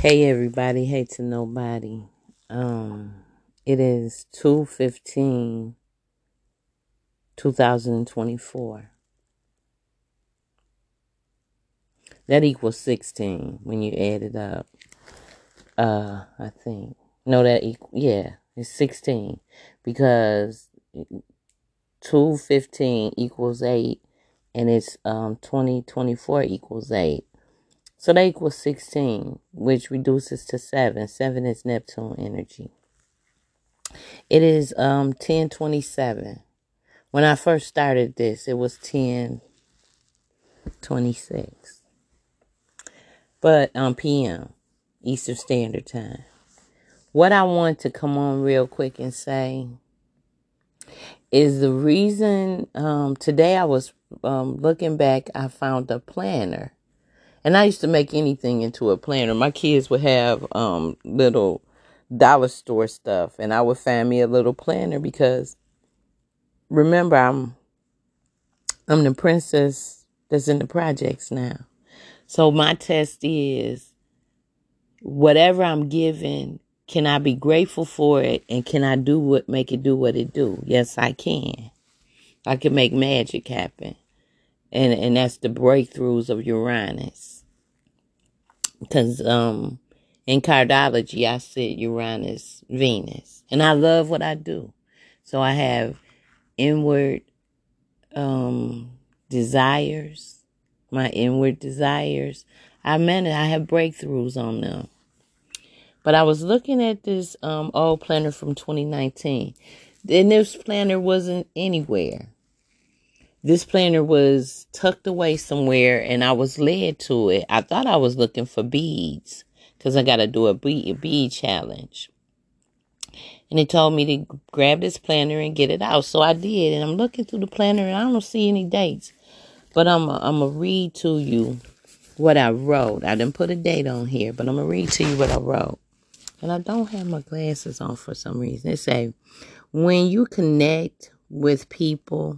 Hey everybody, hey to nobody. Um it is 2/15, 2024. That equals 16 when you add it up. I think. No, it's 16 because 2/15 equals 8 and it's 2024 equals 8. So that equals 16, which reduces to 7. 7 is Neptune energy. It is 10:27. When I first started this, it was 10:26. But PM, Eastern Standard Time. What I want to come on real quick and say is the reason today I was looking back, I found a planner. And I used to make anything into a planner. My kids would have little dollar store stuff, and I would find me a little planner because remember I'm the princess that's in the projects now. So my test is whatever I'm given, can I be grateful for it and can I make it do what it do? Yes, I can. I can make magic happen. And that's the breakthroughs of Uranus. Because in cardology I said Uranus, Venus. And I love what I do. So I have inward desires, my inward desires. I have breakthroughs on them. But I was looking at this old planner from 2019. And this planner wasn't anywhere. This planner was tucked away somewhere and I was led to it. I thought I was looking for beads because I got to do a bead challenge. And it told me to grab this planner and get it out. So I did. And I'm looking through the planner and I don't see any dates. But I'm going to read to you what I wrote. I didn't put a date on here, but I'm going to read to you what I wrote. And I don't have my glasses on for some reason. It say, when you connect with people.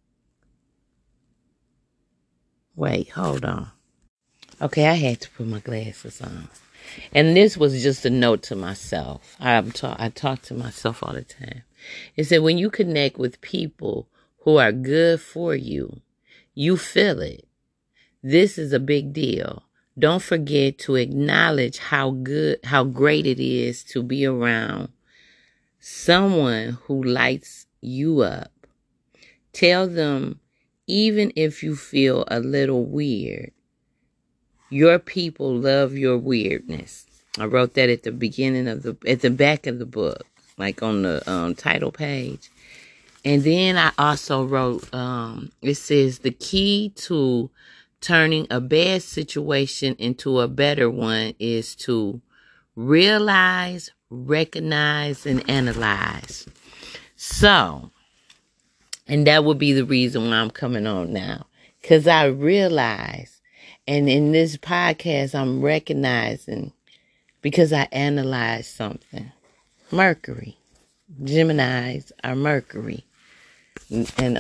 Wait, hold on. Okay, I had to put my glasses on. And this was just a note to myself. I talk to myself all the time. It said, when you connect with people who are good for you, you feel it. This is a big deal. Don't forget to acknowledge how great it is to be around someone who lights you up. Tell them, even if you feel a little weird, your people love your weirdness. I wrote that at the beginning at the back of the book, like on the title page. And then I also wrote, it says the key to turning a bad situation into a better one is to realize, recognize, and analyze. So, and that would be the reason why I'm coming on now. Because I realize, and in this podcast, I'm recognizing because I analyzed something. Mercury. Geminis are Mercury. And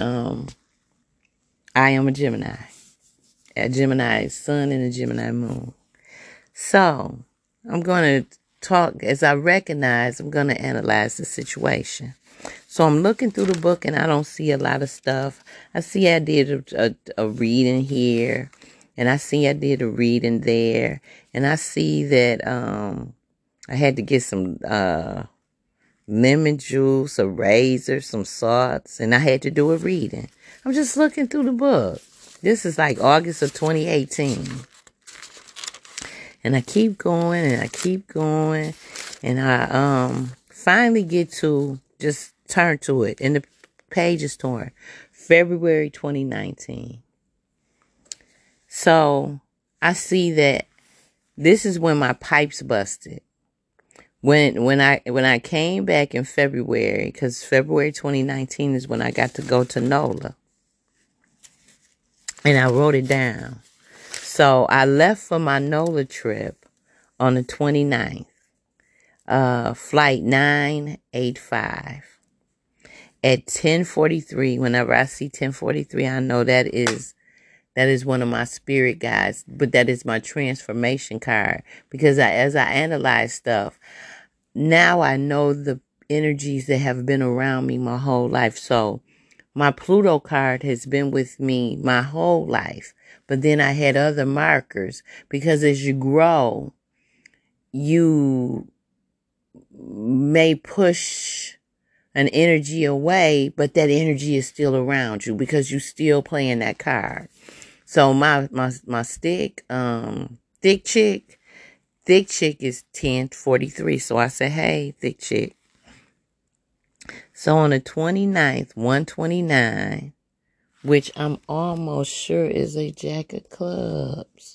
I am a Gemini. A Gemini sun and a Gemini moon. So, I'm going to talk, as I recognize, I'm going to analyze the situation. So I'm looking through the book and I don't see a lot of stuff. I see I did a reading here and I see I did a reading there. And I see that I had to get some lemon juice, a razor, some salts, and I had to do a reading. I'm just looking through the book. This is like August of 2018. And I keep going and I keep going. And I finally get to just turn to it. And the page is torn. February 2019. So I see that this is when my pipes busted. When I came back in February, because February 2019 is when I got to go to NOLA. And I wrote it down. So I left for my NOLA trip on the 29th. Flight 985. At 10:43, whenever I see 10:43, I know that's That is one of my spirit guides, but that is my transformation card because as I analyze stuff, now I know the energies that have been around me my whole life. So my Pluto card has been with me my whole life, but then I had other markers because as you grow, you may push an energy away, but that energy is still around you because you still playing that card. So my stick, thick chick is 1043. So I say, hey, thick chick. So on the 29th, 129, which I'm almost sure is a Jack of Clubs.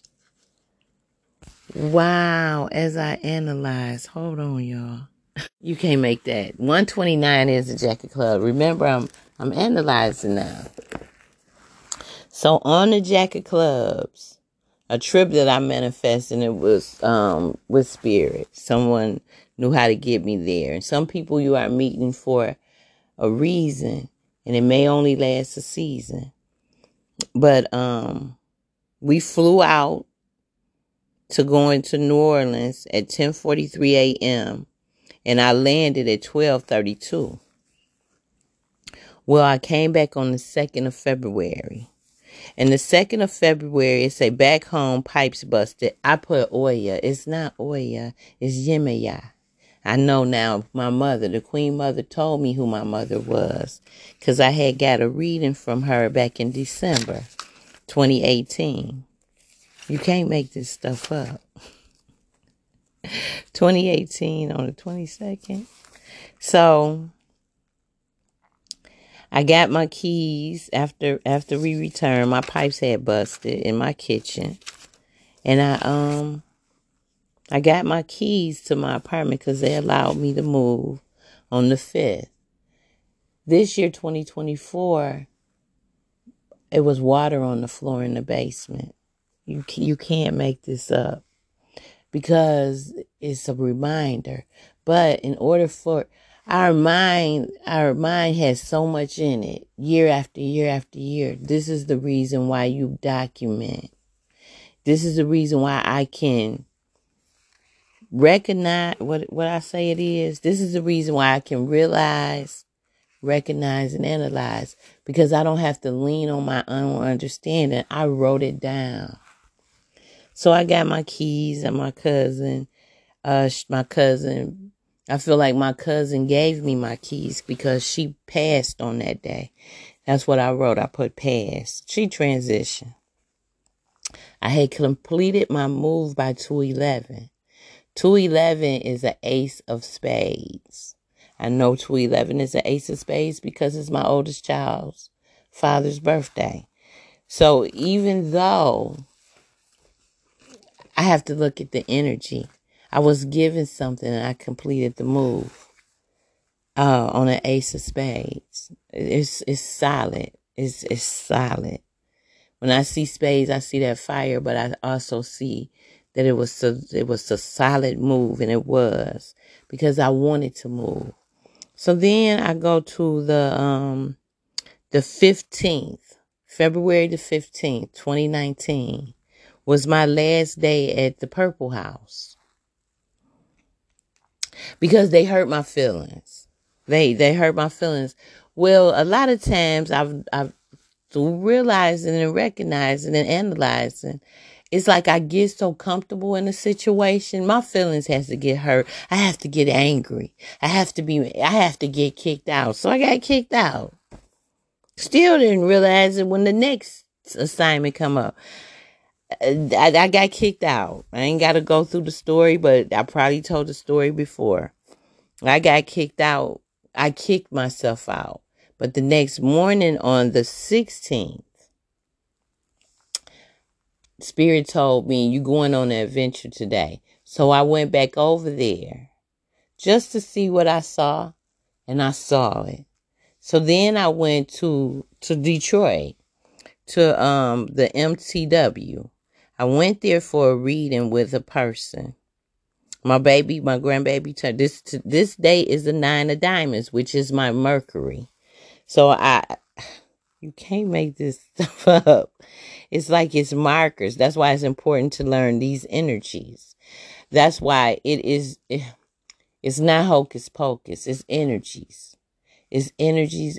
Wow, as I analyze, hold on, y'all. You can't make that. 129 is a Jack of Clubs. Remember, I'm analyzing now. So on the Jack of Clubs, a trip that I manifested, it was with spirit. Someone knew how to get me there. And some people you are meeting for a reason, and it may only last a season. But we flew out to going to New Orleans at 10:43 a.m. and I landed at 12:32. Well, I came back on the 2nd of February. And the 2nd of February, it say back home, pipes busted. I put Oya. It's not Oya. It's Yemaya. I know now my mother, the Queen Mother, told me who my mother was. Because I had got a reading from her back in December 2018. You can't make this stuff up. 2018 on the 22nd. So I got my keys after we returned. My pipes had busted in my kitchen. And I got my keys to my apartment because they allowed me to move on the 5th. This year, 2024, it was water on the floor in the basement. You can't make this up because it's a reminder. But in order for our mind has so much in it, year after year after year. This is the reason why you document. This is the reason why I can recognize what I say it is. This is the reason why I can realize, recognize, and analyze, because I don't have to lean on my own understanding. I wrote it down. So I got my keys and my cousin, I feel like my cousin gave me my keys because she passed on that day. That's what I wrote. I put passed. She transitioned. I had completed my move by 211. 211 is an ace of spades. I know 211 is an ace of spades because it's my oldest child's father's birthday. So even though I have to look at the energy, I was given something and I completed the move on an ace of spades. It's solid. It's solid. When I see spades, I see that fire, but I also see that it was a solid move, and it was because I wanted to move. So then I go to the 15th, February the 15th, 2019, was my last day at the Purple House because they hurt my feelings. They hurt my feelings. Well, a lot of times I've through realizing and recognizing and analyzing, it's like I get so comfortable in a situation, my feelings has to get hurt. I have to get angry. I have to get kicked out. So I got kicked out. Still didn't realize it when the next assignment come up. I got kicked out. I ain't got to go through the story, but I probably told the story before. I got kicked out. I kicked myself out. But the next morning on the 16th, Spirit told me, you going on an adventure today. So I went back over there just to see what I saw, and I saw it. So then I went to Detroit, to the MTW. I went there for a reading with a person. My grandbaby turned this day is the 9 of diamonds, which is my Mercury. So you can't make this stuff up. It's like it's markers. That's why it's important to learn these energies. That's why it's not hocus pocus. It's energies. It's energies.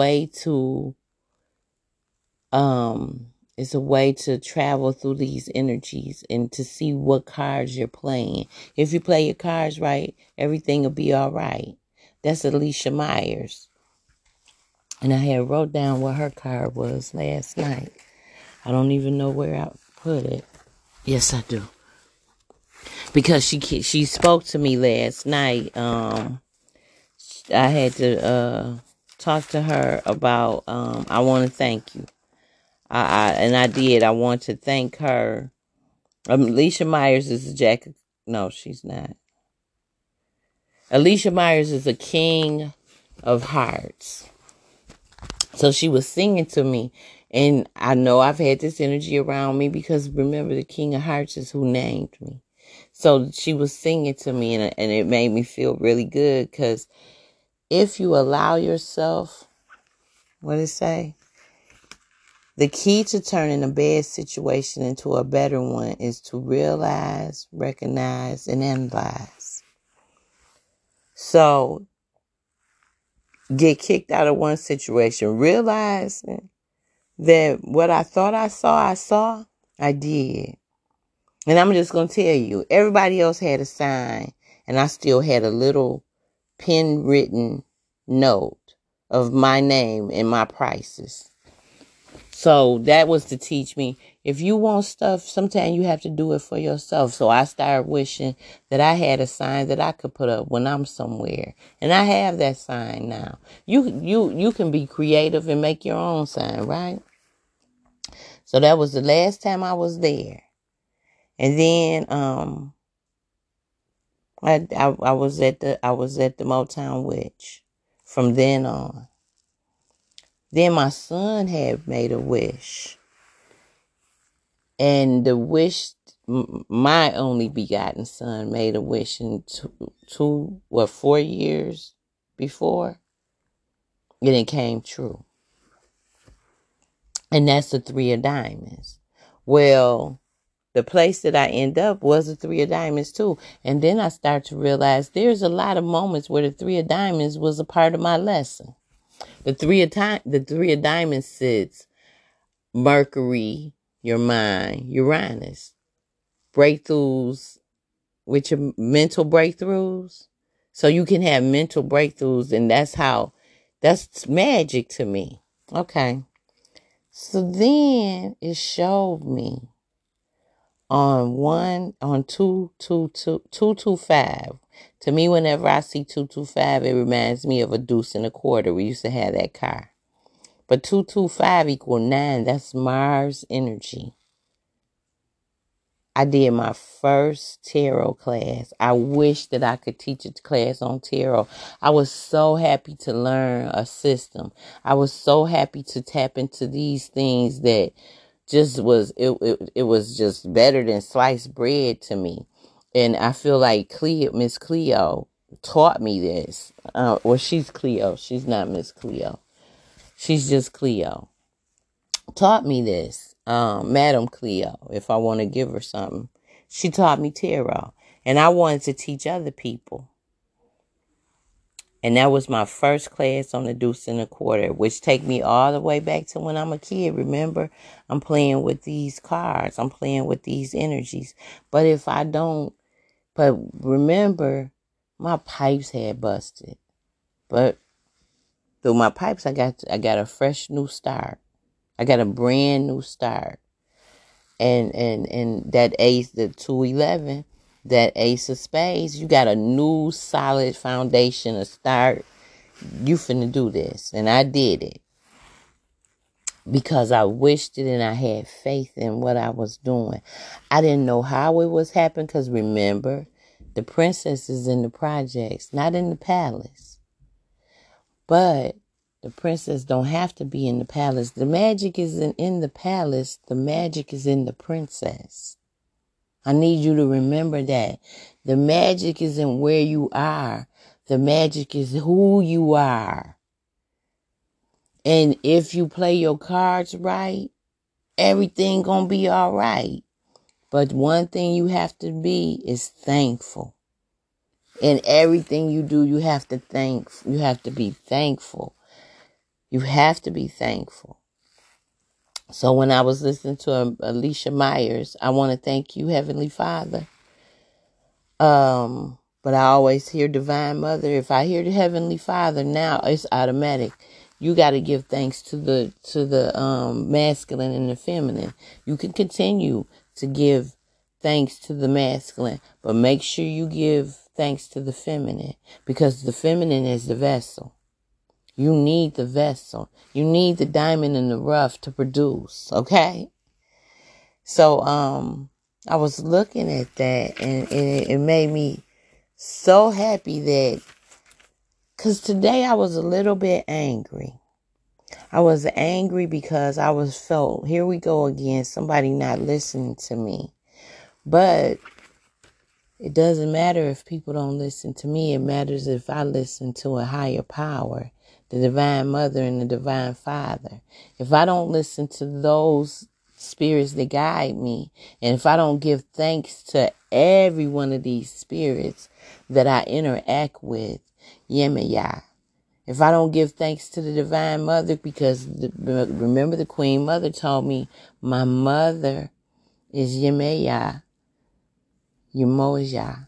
It's a way to travel through these energies and to see what cards you're playing. If you play your cards right, everything will be all right. That's Alicia Myers. And I had wrote down what her card was last night. I don't even know where I put it. Yes, I do. Because she spoke to me last night. I had to talk to her about I want to thank you. And I did. I want to thank her. Alicia Myers is a jack. No, she's not. Alicia Myers is a king of hearts. So she was singing to me, and I know I've had this energy around me because remember the King of Hearts is who named me. So she was singing to me, and it made me feel really good because if you allow yourself, what did it say? The key to turning a bad situation into a better one is to realize, recognize, and analyze. So get kicked out of one situation, realize that what I thought I saw, I did. And I'm just going to tell you, everybody else had a sign, and I still had a little pen written note of my name and my prices. So that was to teach me, if you want stuff, sometimes you have to do it for yourself. So I started wishing that I had a sign that I could put up when I'm somewhere. And I have that sign now. You can be creative and make your own sign, right? So that was the last time I was there. And then I was at the Motown Witch from then on. Then my son had made a wish. And the wish, my only begotten son made a wish in 4 years before. And it came true. And that's the 3 of diamonds. Well, the place that I end up was the 3 of diamonds too. And then I start to realize there's a lot of moments where the 3 of diamonds was a part of my lesson. The 3 of diamonds sits Mercury, your mind, Uranus, breakthroughs with your mental breakthroughs. So you can have mental breakthroughs, and that's magic to me. Okay. So then it showed me on 225. To me, whenever I see 225, it reminds me of a deuce and a quarter. We used to have that car. But 225 equal 9. That's Mars energy. I did my first tarot class. I wish that I could teach a class on tarot. I was so happy to learn a system. I was so happy to tap into these things that just was it was just better than sliced bread to me. And I feel like Miss Cleo taught me this. Well, she's Cleo. She's not Miss Cleo. She's just Cleo. Taught me this. Madam Cleo, if I want to give her something. She taught me tarot. And I wanted to teach other people. And that was my first class on the deuce and a quarter, which take me all the way back to when I'm a kid. Remember, I'm playing with these cards. I'm playing with these energies. But remember, my pipes had busted. But through my pipes, I got a fresh new start. I got a brand new start. And that ace, the 211, that ace of spades, you got a new solid foundation, a start. You finna do this. And I did it because I wished it and I had faith in what I was doing. I didn't know how it was happening because remember, the princess is in the projects, not in the palace. But the princess don't have to be in the palace. The magic isn't in the palace. The magic is in the princess. I need you to remember that. The magic isn't where you are. The magic is who you are. And if you play your cards right, everything gonna be all right. But one thing you have to be is thankful. In everything you do, you have to be thankful. You have to be thankful. So when I was listening to Alicia Myers, I want to thank you, Heavenly Father. But I always hear Divine Mother. If I hear the Heavenly Father now, it's automatic. You got to give thanks to the masculine and the feminine. You can continue to give thanks to the masculine, but make sure you give thanks to the feminine, because the feminine is the vessel. You need the vessel. You need the diamond in the rough to produce. Okay. So, I was looking at that, and it made me so happy that, because today I was a little bit angry. I was angry because I felt, here we go again, somebody not listening to me. But it doesn't matter if people don't listen to me. It matters if I listen to a higher power, the Divine Mother and the Divine Father. If I don't listen to those spirits that guide me, and if I don't give thanks to every one of these spirits that I interact with, Yemaya. If I don't give thanks to the Divine Mother, because remember the Queen Mother told me, my mother is Yemaya, Yemoja,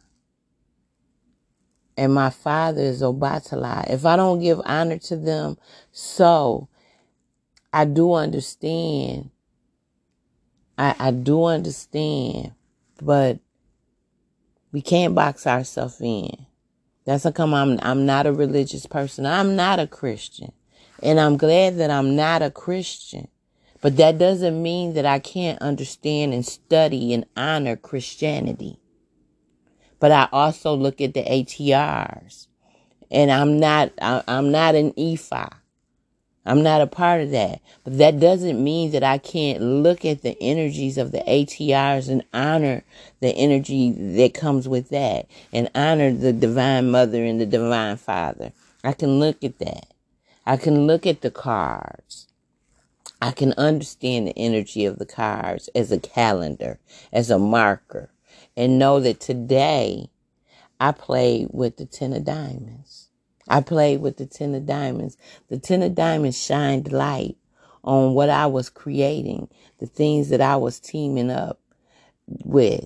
and my father is Obatala. If I don't give honor to them, so I do understand. I do understand, but we can't box ourselves in. That's how come I'm not a religious person. I'm not a Christian. And I'm glad that I'm not a Christian. But that doesn't mean that I can't understand and study and honor Christianity. But I also look at the ATRs. And I'm not an EFI. I'm not a part of that. But that doesn't mean that I can't look at the energies of the ATRs and honor the energy that comes with that, and honor the Divine Mother and the Divine Father. I can look at that. I can look at the cards. I can understand the energy of the cards as a calendar, as a marker, and know that today I played with the 10 of diamonds. I played with the 10 of diamonds. The 10 of diamonds shined light on what I was creating, the things that I was teaming up with.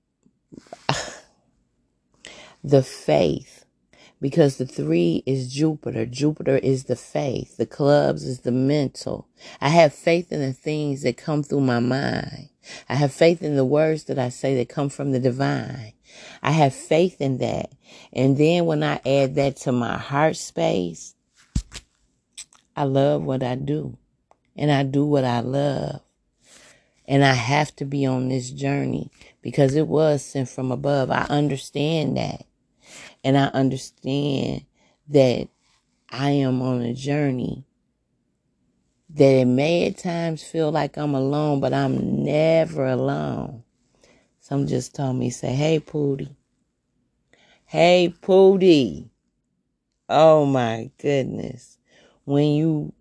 The faith, because the 3 is Jupiter. Jupiter is the faith. The clubs is the mental. I have faith in the things that come through my mind. I have faith in the words that I say that come from the divine. I have faith in that. And then when I add that to my heart space, I love what I do. And I do what I love. And I have to be on this journey because it was sent from above. I understand that. And I understand that I am on a journey that it may at times feel like I'm alone, but I'm never alone. Some just told me, say, hey, Pootie. Hey, Pootie. Oh my goodness. When you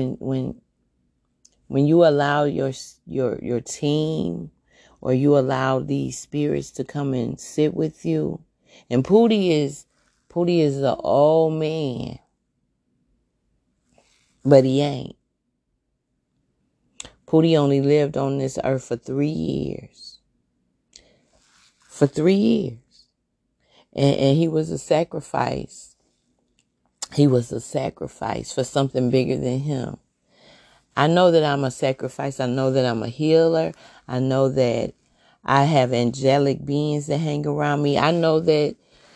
allow your team, or you allow these spirits to come and sit with you, and Pootie is the old man, but he ain't. Pootie only lived on this earth for 3 years. For 3 years. And he was a sacrifice. He was a sacrifice for something bigger than him. I know that I'm a sacrifice. I know that I'm a healer. I know that I have angelic beings that hang around me. I know that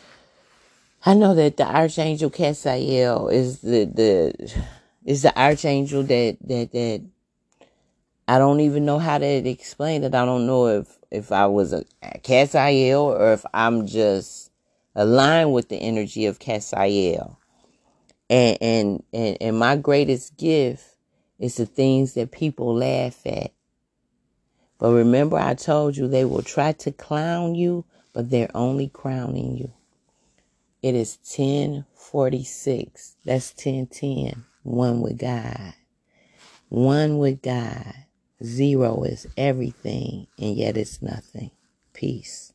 the Archangel Cassiel is the archangel that I don't even know how to explain it. I don't know if I was a Cassiel or if I'm just aligned with the energy of Cassiel. And my greatest gift is the things that people laugh at. But remember, I told you they will try to clown you, but they're only crowning you. It is 10:46. That's 10:10. One with God. One with God. 0 is everything, and yet it's nothing. Peace.